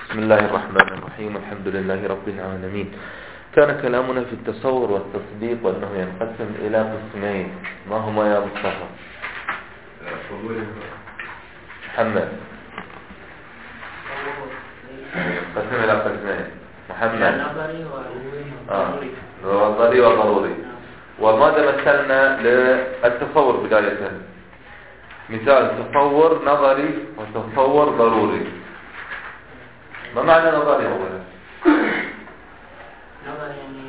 بسم الله الرحمن الرحيم. الحمد لله رب العالمين. كان كلامنا في التصور والتصديق وأنه ينقسم إلى قسمين. ما هما يا مصطفى؟ محمد ينقسم إلى قسمين. محمد نظري وضروري. وماذا مثلنا للتصور بداية؟ مثال تصور نظري وتصور ضروري. ما معنى نظري أولا؟ نظري يعني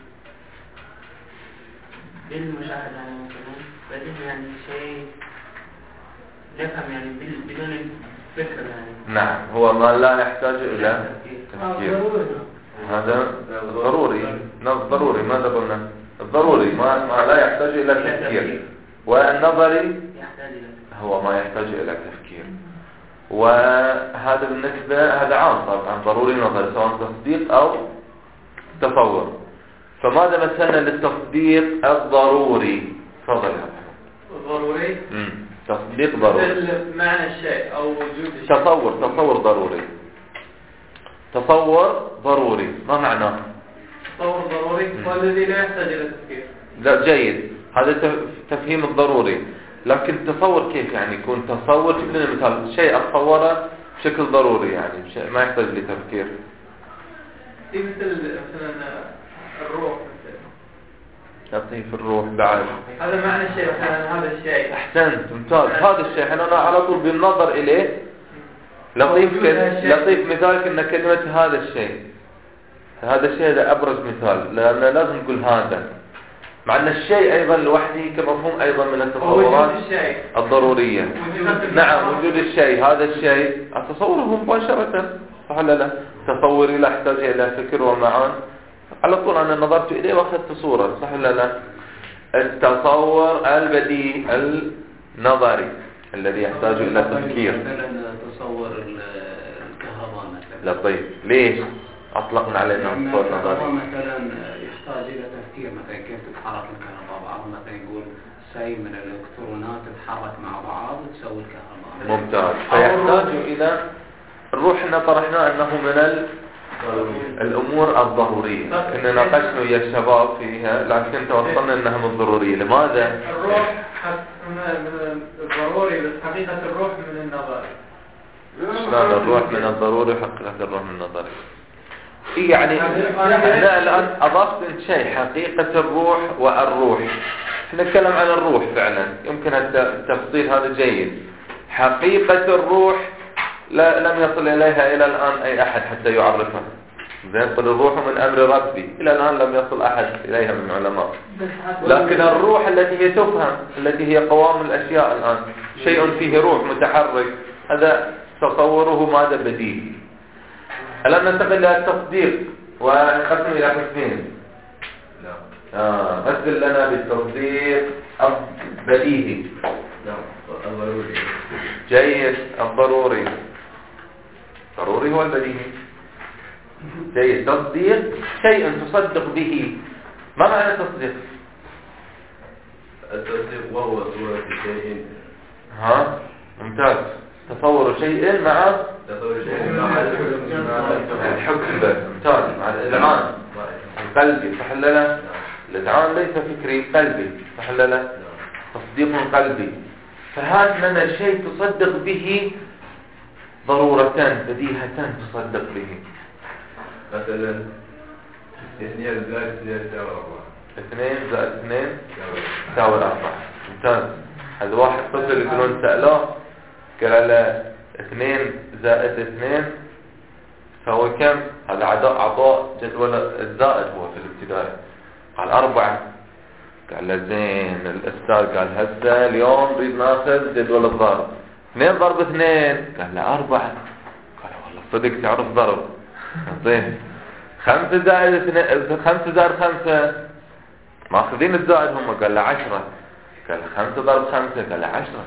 بالمشاهدة، يعني مثلا بدون يعني شيء نفهم يعني بدون فكرة يعني. نعم، هو ما لا يحتاج إلى تفكير. هذا ضروري. ضروري ماذا قلنا؟ الضروري ما لا يحتاج إلى تفكير. والنظري هو ما يحتاج إلى تفكير. وهذا بالنسبة هذا عام طبعا، ضروري نظري سواء تصديق أو تصور. فماذا مثلنا للتصديق الضروري؟ تفضل يا محمد. ضروري تصديق ضروري معنى الشيء أو وجود الشيء. تصور ضروري. تصور ضروري ما معناه؟ تصور ضروري والذي لا يحتاج إلى تفكير. لا، جيد، هذا تفهيم الضروري. لكن التصور كيف يعني يكون تصور؟ جيب لنا مثال شيء أتصوره بشكل ضروري، يعني شيء ما يحتاج لتفكير. مثلا الروح، لطيف الروح بعد. هذا معنى الشيء، مثلا هذا الشيء. أحسنت، ممتاز. هذا الشيء أنا على طول بالنظر إليه لطيف مثالك إن كلمة هذا الشيء. هذا الشيء هذا أبرز مثال، لأن لازم نقول هذا. مع أن الشيء أيضا لوحده كمفهوم أيضا من التصورات الضرورية. نعم، وجود الشيء، هذا الشيء أتصوره مباشرة، صح ولا لا؟ تصوري لا يحتاج إلى فكر ومعان، على طول أنا نظرت إليه وأخذت صورة، صح ولا لا؟ التصور البديهي النظري الذي يحتاج إلى تفكير. مثلا تصور الكهرباء مثلا. لطيف، ليش أطلقنا عليه تصور نظري؟ مثلا يحتاج إلى تفكير، مثلا كيف تتحرك الكهرباء. بعضهم مثلا يقول شيء من الإلكترونات تتحرك مع بعض وتسوي الكهرباء. ممتاز. فيحتاج إلى الروح. احنا طرحنا أنه من الأمور الضرورية، كنا ناقشنا ويا الشباب فيها، لكن توصلنا أنها من ضرورية. لماذا؟ الروح من الضروري، بس حقيقة الروح من النظري. شلون الروح من الضروري وحقيقة الروح من النظري؟ يعني احنا الآن أضفت شيء، حقيقة الروح والروح. نتكلم عن الروح فعلا، يمكن التفصيل هذا جيد. حقيقة الروح لم يصل إليها إلى الآن أي أحد حتى يعرفها. زين، قل الروح من أمر ربي، إلى الآن لم يصل أحد إليها من العلماء. لكن الروح التي هي تفهم، التي هي قوام الأشياء الآن، شيء فيه روح متحرك، هذا تصوره ماذا بديهي. الآن ننتقل إلى التصديق ونقسم إلى قسمين. مثل لنا بالتصديق البديهي. الضروري. جيد، الضروري. ضروري هو البديهي. جيد. تصديق شيء تصدق به. ما معنى التصديق؟ التصديق وهو صورة شيء. ممتاز. تصور شيء مع الحكم به. ممتاز. مع الإذعان القلبي، صح ولا لا؟ الإذعان ليس فكري، قلبي، صح ولا لا؟ تصديق قلبي. فهات لنا شيء تصدق به ضرورة بديهة تصدق به. مثلا 2 زائد 2 يساوي 4. 2 زائد 2 يساوي 4. ممتاز. هذا واحد طفل يقولون سألوه قال له 2 زائد 2 يساوي كم؟ هذا عطاء جدول الزائد هو في الابتدائي. قال 4. قال له زين. الأستاذ قال هسه اليوم نريد ناخذ جدول الضرب. 2 ضرب 2 قال له 4. قال والله صدق تعرف ضرب. زين. 5 زائد 2 5 زائد 5 ماخذين الزائد هم. قال له 10. قال له 5 ضرب 5 قال له 10.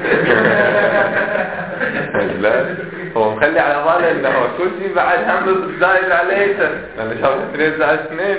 لا، هو مخلي على باله انه هو كل شيء بعد هم زائد عليه، لانه شاف 2 زائد 2.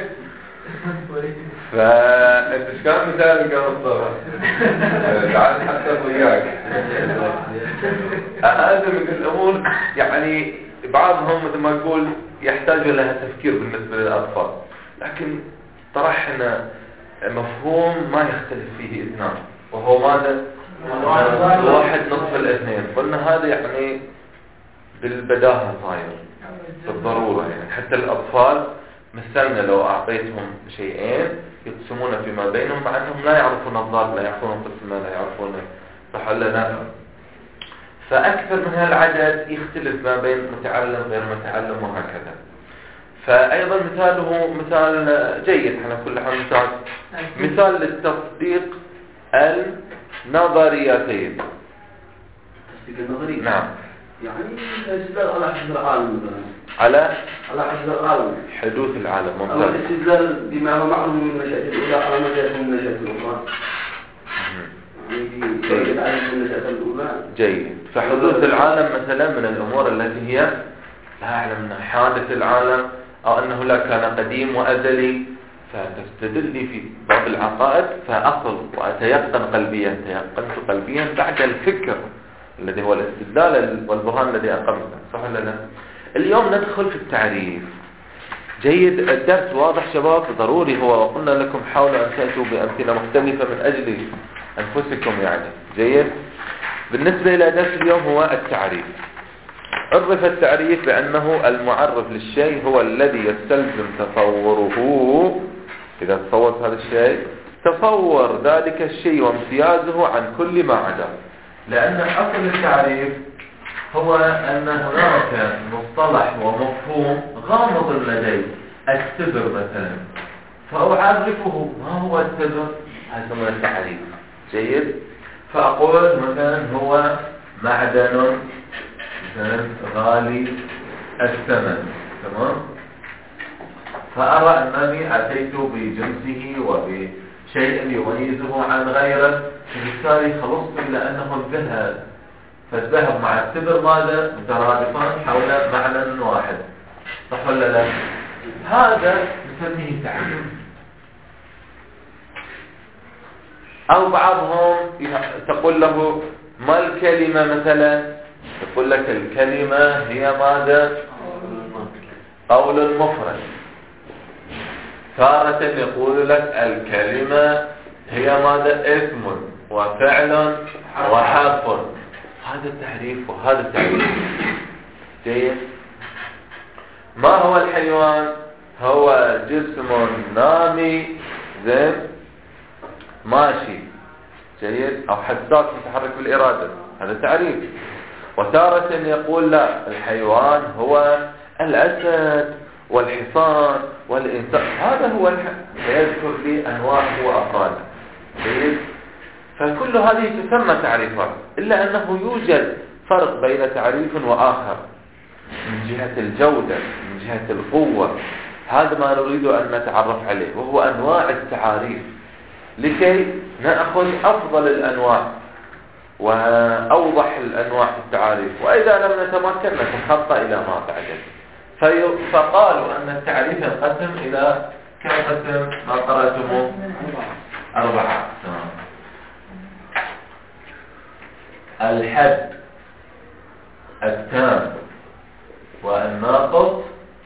فانت ايش كان مثالك يا مصطفى؟ تعال حتى وياك. هذا من الامور يعني بعضهم مثل ما نقول يحتاج لها تفكير بالنسبة للأطفال، لكن طرحنا مفهوم ما يختلف فيه اثنان، وهو ماذا؟ واحد نصف الاثنين. قلنا هذا يعني بالبداهة صاير بالضرورة، يعني حتى الأطفال مثلنا لو أعطيتهم شيئين يقسمون فيما بينهم، مع أنهم لا يعرفون الضرب، لا يعرفون قسمة، لا يعرفون صح ولا لا. فأكثر من هالعدد يختلف ما بين متعلم غير متعلم وهكذا. فأيضا مثاله مثال جيد على كل حال، مثال للتصديق النظريتين. تصديق النظري؟ نعم. يعني الاستدلال على حدوث العالم مثلا. على حدوث العالم. حدوث العالم ممتاز. أو الاستدلال بما هو معلوم من النشأة الأولى على مجال من النشأة الأخرى. جيد. فحدوث العالم مثلا من الأمور التي هي لا أعلم أن حادث العالم أو أنه لا كان قديم وأزلي، فتستدلي في بعض العقائد فأصل وأتيقن قلبيا، تيقنت قلبيا بعد الفكر الذي هو الاستدلال والبرهان الذي أقمته، صح ولا لا؟ اليوم ندخل في التعريف. جيد. الدرس واضح شباب؟ ضروري هو، وقلنا لكم حاولوا أن تأتوا بأمثلة مختلفة من أجل أنفسكم يعني. جيد. بالنسبة إلى درس اليوم هو التعريف. عرف التعريف بأنه المعرف للشيء هو الذي يستلزم تصوره، إذا تصورت هذا الشيء تصور ذلك الشيء وامتيازه عن كل ما عدا. لأن أصل التعريف هو أن هناك مصطلح ومفهوم غامض لدي، التبر مثلا، فأعرفه ما هو التبر، هذا هو التعريف. جيد. فأقول مثلا هو معدن مثلا غالي الثمن، تمام؟ فأرى أنني أتيت بجنسه وبشيء يميزه عن غيره، فبالتالي خلصت إلى أنه الذهب، فالذهب مع التبر ماذا؟ مترادفان حول معنى واحد، صح ولا لا؟ هذا نسميه تعريف. أو بعضهم تقول له ما الكلمة مثلا، تقول لك الكلمة هي ماذا؟ قول المفرد. تارة يقول لك الكلمة هي ماذا؟ اسم وفعل وحرف. هذا التعريف وهذا التعريف. جيد. ما هو الحيوان؟ هو جسم نامي زين ماشي. جيد. أو حساس متحرك بالإرادة، هذا تعريف. وتارة يقول لا، الحيوان هو الأسد والحصان والإنسان، هذا هو فيذكر لي أنواع وأفراد. جيد. فكل هذه تسمى تعريفات، إلا أنه يوجد فرق بين تعريف وآخر من جهة الجودة، من جهة القوة. هذا ما نريد أن نتعرف عليه، وهو أنواع التعاريف، لكي نأخذ أفضل الأنواع وأوضح الأنواع في التعاريف. وإذا لم نتمكن نتخطى إلى ما بعده. فقالوا أن التعريف ينقسم إلى كم قسم ما قرأتموه؟ 4. الحد، التام، والناقص،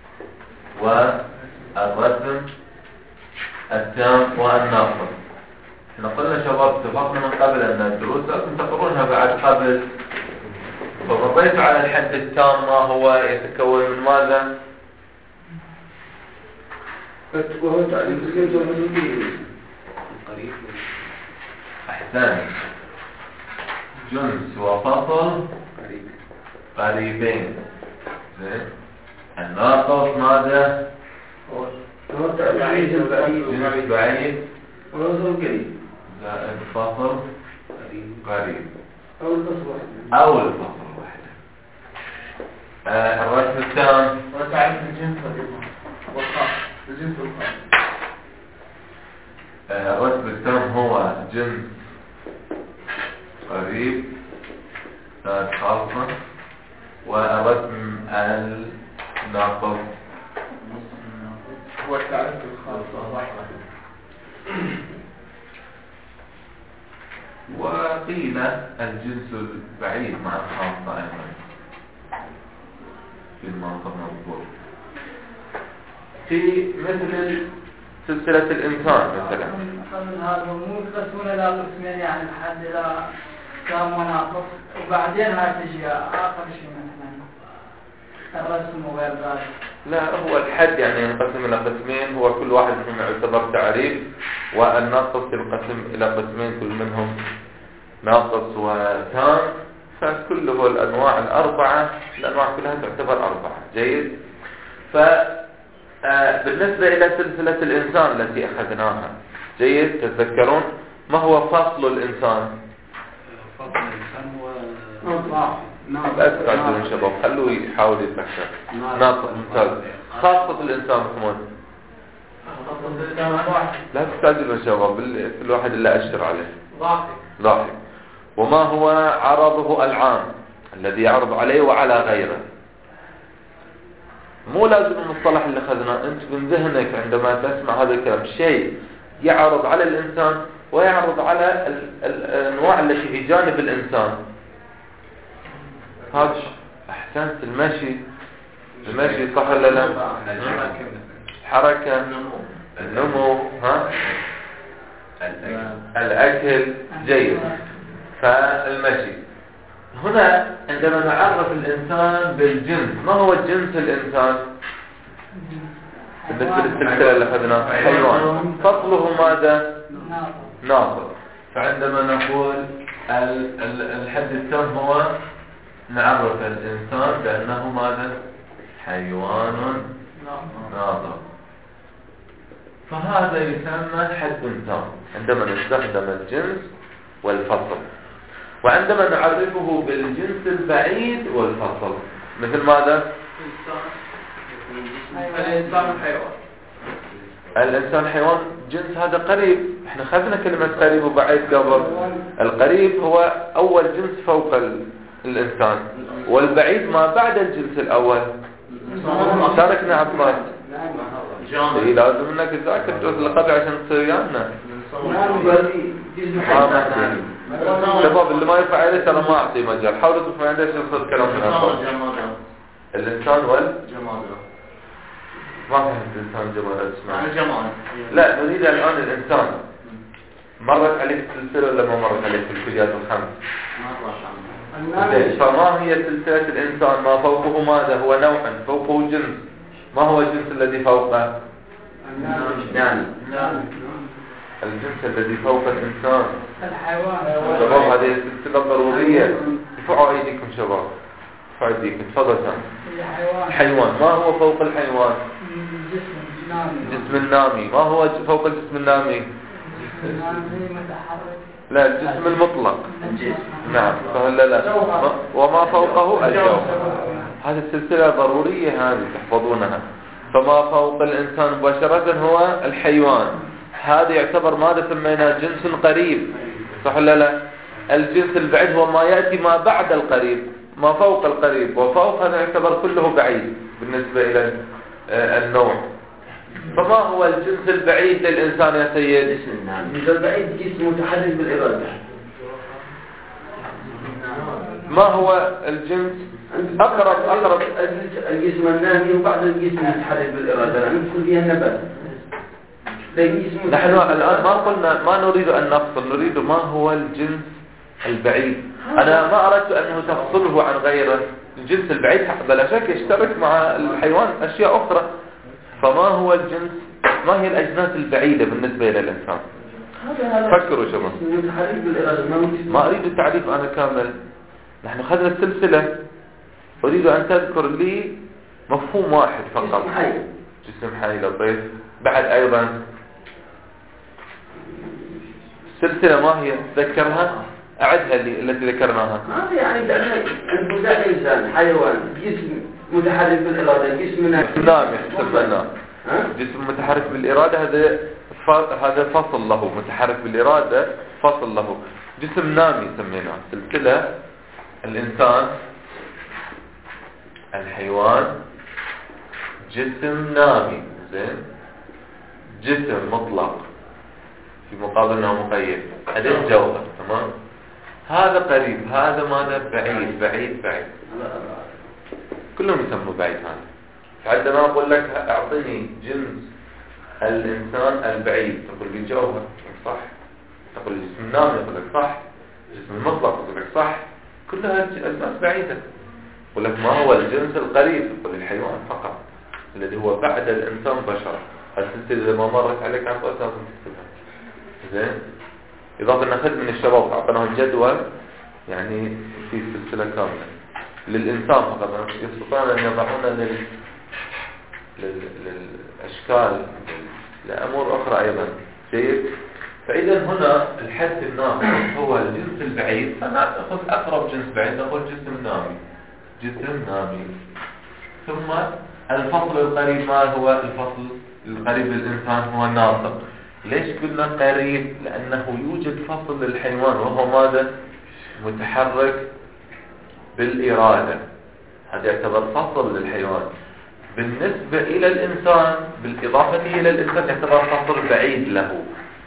والرسم التام والناقص. احنا قلنا شباب اتفقنا من قبل أن الدروس لكم تقرونها بعد قبل، فمضيت على الحد التام ما هو يتكون من ماذا؟ وهو تعريف الجنس والمزوجية. أحسن. جنس وفصل قريبين. زين. الناقص ماذا؟ هو تعريف جنس بعيد وفصل قريب زائد فصل قريب أو الفصل واحد. الرسم التام وتعريف الجنس والخاص. الجنس والخاص. الرسم التام هو جنس قريب زائد خاصة، والرسم الناقص هو التعريف الخاص واحد. وقيل الجنس البعيد مع الخاصة أيضا. فيما قبل الظهور. في مثل سلسلة الإنسان مثلا قبل هذا مو يقسمون إلى قسمين، يعني الحد إلى كام وناقص، وبعدين هاي تجي آخر شيء مثلا الرسم وغير ذلك. لا، هو الحد يعني ينقسم إلى قسمين، هو كل واحد منهم يعتبر تعريف، والناقص ينقسم إلى قسمين كل منهم ناقص وتام، فكله الأنواع الأربعة، الأنواع كلها تعتبر أربعة. جيد. بالنسبة إلى سلسلة الإنسان التي أخذناها، جيد، تتذكرون ما هو فصل الإنسان؟ فصل الإنسان هو أتذكر من شباب، خلوه يحاول يتذكر. ناقص. ممتاز. خاصة الإنسان كمان لا تستعجلوا يا شباب، كل واحد اللي أشتر عليه. ضاحك. وما هو عرضه العام الذي يعرض عليه وعلى غيره. مو لازم المصطلح اللي أخذناه، أنت من ذهنك عندما تسمع هذا الكلام شيء يعرض على الإنسان ويعرض على الأنواع التي في جانب الإنسان. هذا أحسنت. المشي صح ولا لا؟ حركة، النمو، الأكل. جيد. فالمشي هنا عندما نعرف الإنسان بالجنس، ما هو جنس الإنسان بالنسبة للسلسلة اللي أخذناها؟ حيوان. فصله ماذا؟ ناقص. فعندما نقول الحد التام هو نعرف الإنسان بأنه ماذا؟ حيوان ناطق. فهذا يسمى حد تام عندما نستخدم الجنس والفصل. وعندما نعرفه بالجنس البعيد والفصل مثل ماذا؟ الإنسان حيوان جنس، هذا قريب. احنا خذنا كلمة قريب وبعيد قبل. القريب هو أول جنس فوق الإنسان، والبعيد ما بعد الجنس الأول. شاركنا عباس. إيه لازم انك تذاكر الجزء اللي قبل عشان تصير ويانا. شباب اللي ما ينفع عليه ترى ما اعطي مجال، حاولوا تفهموا عندي شو يصير كلام من الاول. الانسان والجماد. ما فهمت الانسان جماد اسمع. لا نريد الان الانسان. مرت عليك السلسله ولا ما مرت عليك الكليات الخمس؟ فما هي سلسله الانسان؟ ما فوقه ماذا؟ هو نوع، فوقه جنس. ما هو الجنس الذي فوقه؟ الجنس الذي فوق الإنسان الحيوان. شباب هذه السلسلة ضرورية. ارفعوا أيديكم شباب، ارفعوا أيديكم. تفضل. الحيوان. ما هو فوق الحيوان؟ الجسم النامي. ما هو فوق الجسم النامي؟ لا، الجسم المطلق. نعم لا. وما فوقه الجوهر. هذه السلسلة ضرورية، هذه تحفظونها. فما فوق الإنسان مباشرة هو الحيوان. هذا يعتبر ماذا سميناه؟ جنس قريب، صح ولا لا؟ الجنس البعيد هو ما يأتي ما بعد القريب، ما فوق القريب، وفوق هذا يعتبر كله بعيد بالنسبة إلى النوع. فما هو الجنس البعيد للإنسان يا سيد؟ الجنس البعيد جسم متحرك بالإرادة. ما هو الجنس أقرب الجسم النامي وبعد الجسم المتحرك بالإرادة، ندخل فيها النبات. نحن الآن ما قلنا، ما نريد أن نفصل، نريد ما هو الجنس البعيد. أنا ما أردت أنه تفصله عن غيره. الجنس البعيد بلا شك يشترك مع الحيوان أشياء أخرى. فما هو الجنس؟ ما هي الأجناس البعيدة بالنسبة إلى الإنسان؟ فكروا شباب. ما أريد التعريف أنا كامل. نحن خذنا السلسلة، أريد أن تذكر لي مفهوم واحد فقط. جسم حي لطيف. بعد أيضا السلسلة ما هي؟ تذكرها؟ أعدها لي التي ذكرناها. يعني أنفذ إنسان حيوان جسم متحرك بالإرادة، جسم نامي سمعناه. جسم متحرك بالإرادة، هذا فصل له. متحرك بالإرادة فصل له. جسم نامي سميناه. سلسلة الإنسان، الحيوان، جسم نامي، زين، جسم مطلق في مقابلنا مقيد، هذا الجوهر. تمام. هذا قريب، هذا ماذا؟ بعيد. كلهم يسموا بعيد هذا. فعندما أقول لك أعطني جنس الإنسان البعيد تقول لي الجوهر، صح. تقول لي جسم النام، يقول لك صح. جسم المطلق، يقول لك صح. كلها أجناس بعيدة. يقول لك ما هو الجنس القريب؟ يقول لي الحيوان فقط الذي هو بعد الإنسان بشر. السلسلة إذا ما مرت عليك عن قوة لازم تكتبها. زين. إضافة نأخذ من الشباب أعطناه الجدول يعني في سلسلة كاملة للإنسان فقط، يستطيعون أن يضعون للأشكال لأمور أخرى أيضا. جيد. فإذا هنا الحد الناقص هو الجنس البعيد، فنأخذ أقرب جنس بعيد نقول جسم نامي. جسم نامي. ثم الفصل القريب، ما هو الفصل القريب للإنسان؟ هو الناطق. ليش قلنا قريب؟ لأنه يوجد فصل للحيوان وهو ماذا؟ متحرك بالإرادة. هذا يعتبر فصل للحيوان. بالنسبة إلى الإنسان، بالإضافة إلى الإنسان يعتبر فصل بعيد له.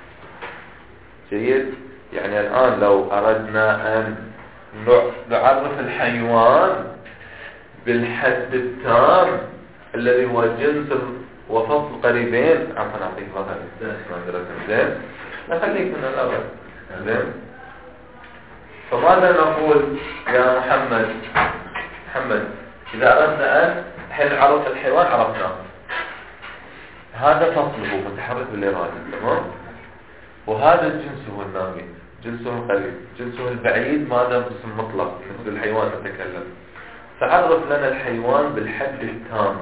جيد. يعني الآن لو أردنا أن نعرف الحيوان بالحد التام الذي هو جنس وفصل قريبين، عفوا أعطيك مثلا زين، لا خليك من الأول. زين. فماذا نقول يا محمد إذا أردنا أن حين عرف الحيوان عرفناه، هذا فصله متحرك بالإرادة، تمام؟ وهذا الجنس هو النامي، جنسه القريب، جنسه البعيد ماذا؟ باسم مطلق مثل الحيوان نتكلم. فعرف لنا الحيوان بالحد التام.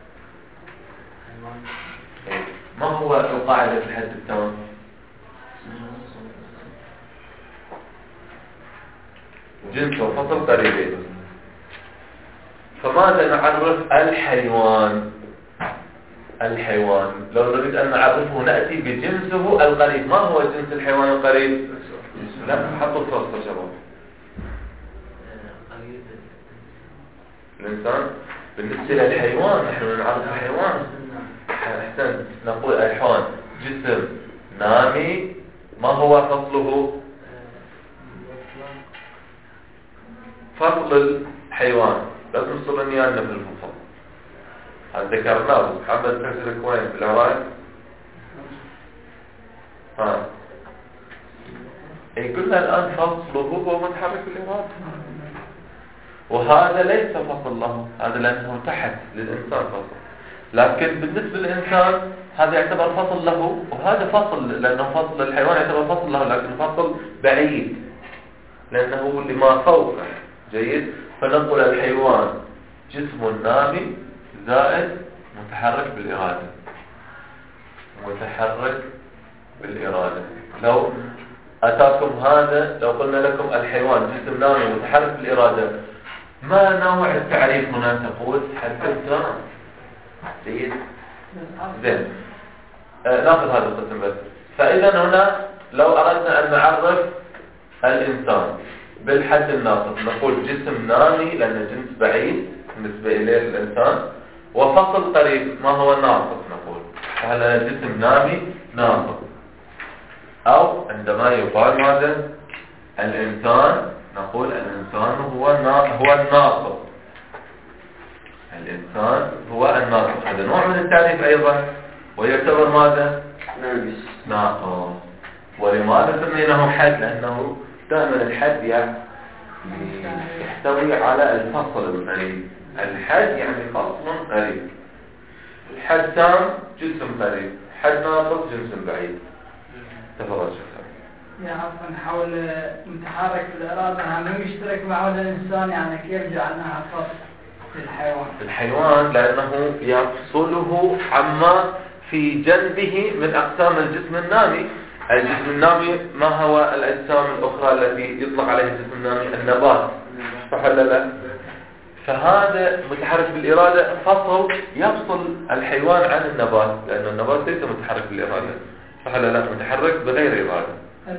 ما هو القاعدة بالحد التام؟ جنس وفصل قريبين. فماذا نعرف الحيوان؟ لو نريد أن نعرفه نأتي بجنسه القريب. ما هو جنس الحيوان القريب؟ لا، حطوا الفصل يا شباب. الإنسان بالنسبة للحيوان نحن نعرف الحيوان. أحسن، نقول الحيوان جسم نامي. ما هو فصله؟ فصل الحيوان لازم تصلني أنا في الفصل. هذا ذكرناه. بس محمد تحسلك وين بالعراق؟ قلنا الآن فصله هو متحرك بالإرادة، وهذا ليس فصل له، هذا لأنه تحت للإنسان فصل. لكن بالنسبة للإنسان هذا يعتبر فصل له، وهذا فصل لأنه فصل الحيوان يعتبر فصل له، لكن فصل بعيد لأنه لما فوقه. جيد. فنقول الحيوان جسم نامي زائد متحرك بالإرادة. متحرك بالإرادة. لو أتاكم هذا، لو قلنا لكم الحيوان جسم نامي متحرك بالإرادة، ما نوع التعريف هنا؟ تقول حدثنا. جيد. زين. ناخذ هذا القسم بس. فإذا هنا لو أردنا أن نعرف الإنسان بالحد الناطق نقول جسم نامي لأنه جنس بعيد بالنسبة إليه الإنسان، وفصل قريب. ما هو الناطق؟ نقول هذا جسم نامي ناطق. أو عندما يقال ماذا؟ الإنسان، نقول الإنسان هو الناطق. الإنسان هو الناطق. هذا نوع من التعريف أيضا، ويعتبر ماذا؟ ناطق. ولماذا سميناه حد؟ لأنه دائما الحد يحتوي على الفصل القريب. الحد يعني فصل قريب. الحد تام جسم قريب، حد ناقص جسم بعيد. تفضل شكرا. يا عفوا، حول متحرك بالإرادة هم يشترك معه الإنسان، يعني كيف جعلناها فصل في الحيوان لأنه يفصله عما في جنبه من أقسام الجسم النامي. الجسم النامي ما هو الأجسام الأخرى التي يطلق عليها الجسم النامي؟ النبات. صح ولا لا؟ فهذا متحرك بالإرادة فصل يفصل الحيوان عن النبات، لأن النبات ليس متحرك بالإرادة. صح ولا لا؟ متحرك بغير إرادة.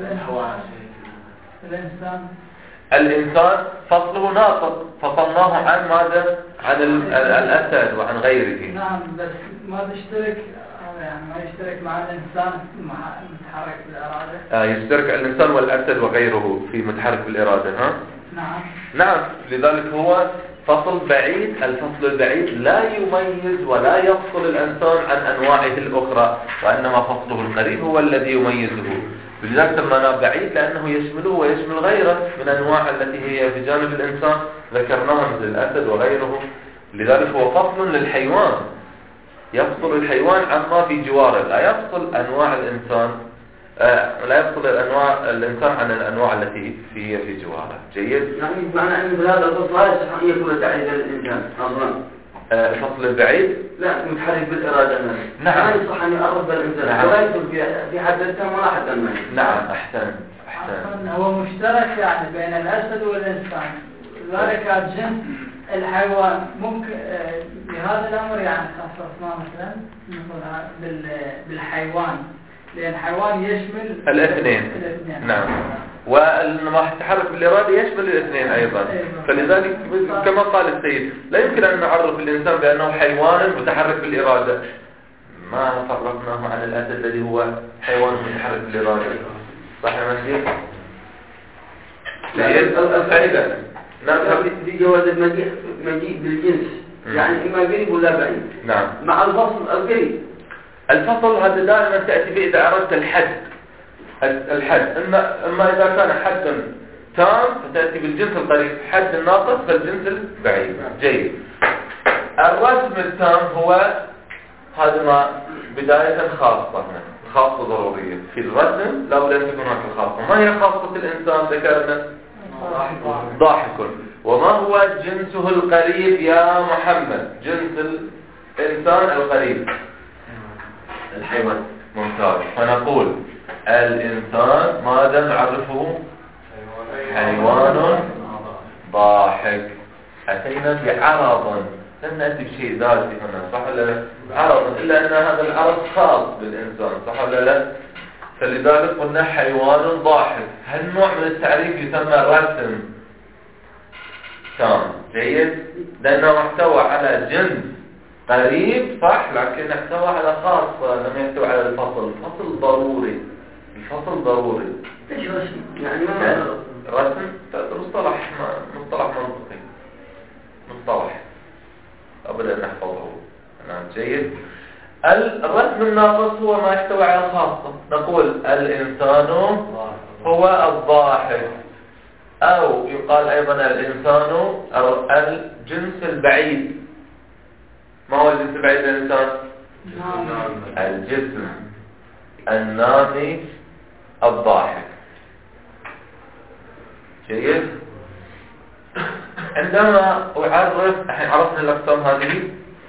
الإنسان فصله ناطق، فصلناه عن ماذا؟ عن الأسد وعن غيره. نعم، بس ما تشترك، يعني ما يشترك مع الإنسان متحرك بالإرادة. يشترك الإنسان والأسد وغيره في متحرك بالإرادة. ها؟ نعم. نعم. لذلك هو فصل بعيد. الفصل البعيد لا يميز ولا يفصل الإنسان عن أنواعه الأخرى، وإنما فصله القريب هو الذي يميزه. لذلك سميناه بعيد لأنه يشمله ويشمل غيره من أنواع التي هي في جانب الإنسان ذكرناها مثل الأسد وغيره. لذلك هو فصل للحيوان، يفصل الحيوان عما في جواره، لا يفصل أنواع الإنسان لا يفصل الإنسان عن الأنواع التي هي في جواره. جيد؟ يعني معنى أن هذا الفصل لا يصح أن يكون تعريف للإنسان أصلا. الفصل البعيد لا متحرك بالإرادة. نعم. لا يصح أن يعرف بالإنسان. نعم. ولا يدخل في حد التام ولا حد المعنى. نعم. أحسن. هو مشترك يعني بين الأسد والإنسان، ذلك جنس الحيوان. ممكن بهذا الأمر يعني خصصناه مثلا بالحيوان، لأن الحيوان يشمل الاثنين. نعم. وما التحرك بالإرادة يشمل الاثنين أيضا. فلذلك كما قال السيد لا يمكن أن نعرف الإنسان بأنه حيوان متحرك بالإرادة. ما فرقناه عن الأسد الذي هو حيوان متحرك بالإرادة. صح يا مسجد؟ الفائدة في جواز المجيء بالجنس، يعني إما قريب ولا بعيد. نعم. مع الفصل القريب. الفصل هذا دائما تأتي به إذا أردت الحد. إما إذا كان حد تام فتأتي بالجنس القريب، حد ناقص فالجنس البعيد. جيد. الرسم التام هو هذا ما بداية خاصة ضرورية في الرسم. لا بد أن تكون هناك الخاصة. ما هي خاصة الإنسان؟ ذكرنا ضاحك. وما هو جنسه القريب يا محمد؟ جنس الإنسان القريب الحيوان. ممتاز. فنقول الإنسان ماذا نعرفه؟ حيوان ضاحك. أتينا بعرض، لم نأتي بشيء ذاتي هنا، صح ولا لا؟ عرض، إلا أن هذا العرض خاص بالإنسان، صح ولا لا؟ فلذلك قلنا حيوان ضاحك. هالنوع من التعريف يسمى رسم تام. جيد؟ لأنه محتوى على جنس قريب، صح، لكن احتوى على خاصة، لم يحتوي على الفصل. الفصل ضروري. ايش رسم؟ يعني رسم مصطلح منطقي، مصطلح أبدا نحفظه. نعم. جيد. الرسم الناقص هو ما يحتوي على خاصة. نقول الإنسان هو الضاحك، أو يقال أيضا الإنسان الجنس البعيد. ما هو الجنس البعيد للإنسان؟ الجسم النامي الضاحك. جيد. عندما أعرف، الحين عرفنا الأقسام هذه.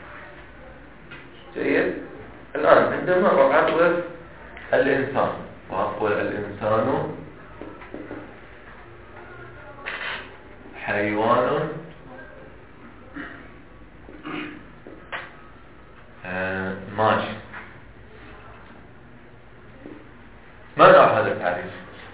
جيد. الآن عندما أعرف الإنسان وأقول الإنسان حيوان ماشي. ما نوع هذا التعريف؟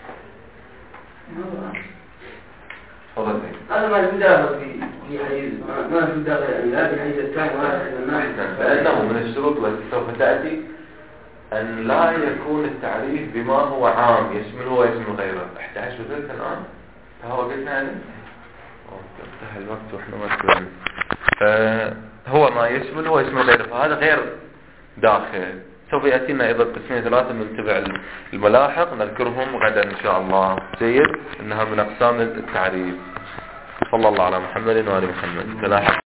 تفضل. هذا ما في داخل في حيز، ما في داخل يعني لا في حيز الثاني ولا في حيز الناحية. فإنه من الشروط التي سوف تأتي أن لا يكون التعريف بما هو عام يشمله ويشمل غيره. 11 وثلث الآن فوقتنا عليه. انتهى الوقت وإحنا ما هو ما يشمله ويشمل غيره، فهذا غير داخل. سوف يأتينا أيضا قسمين ثلاثة من تبع الملاحق نذكرهم غدا إن شاء الله. جيد. إنها من أقسام التعريف. صلى الله على محمد وآل محمد.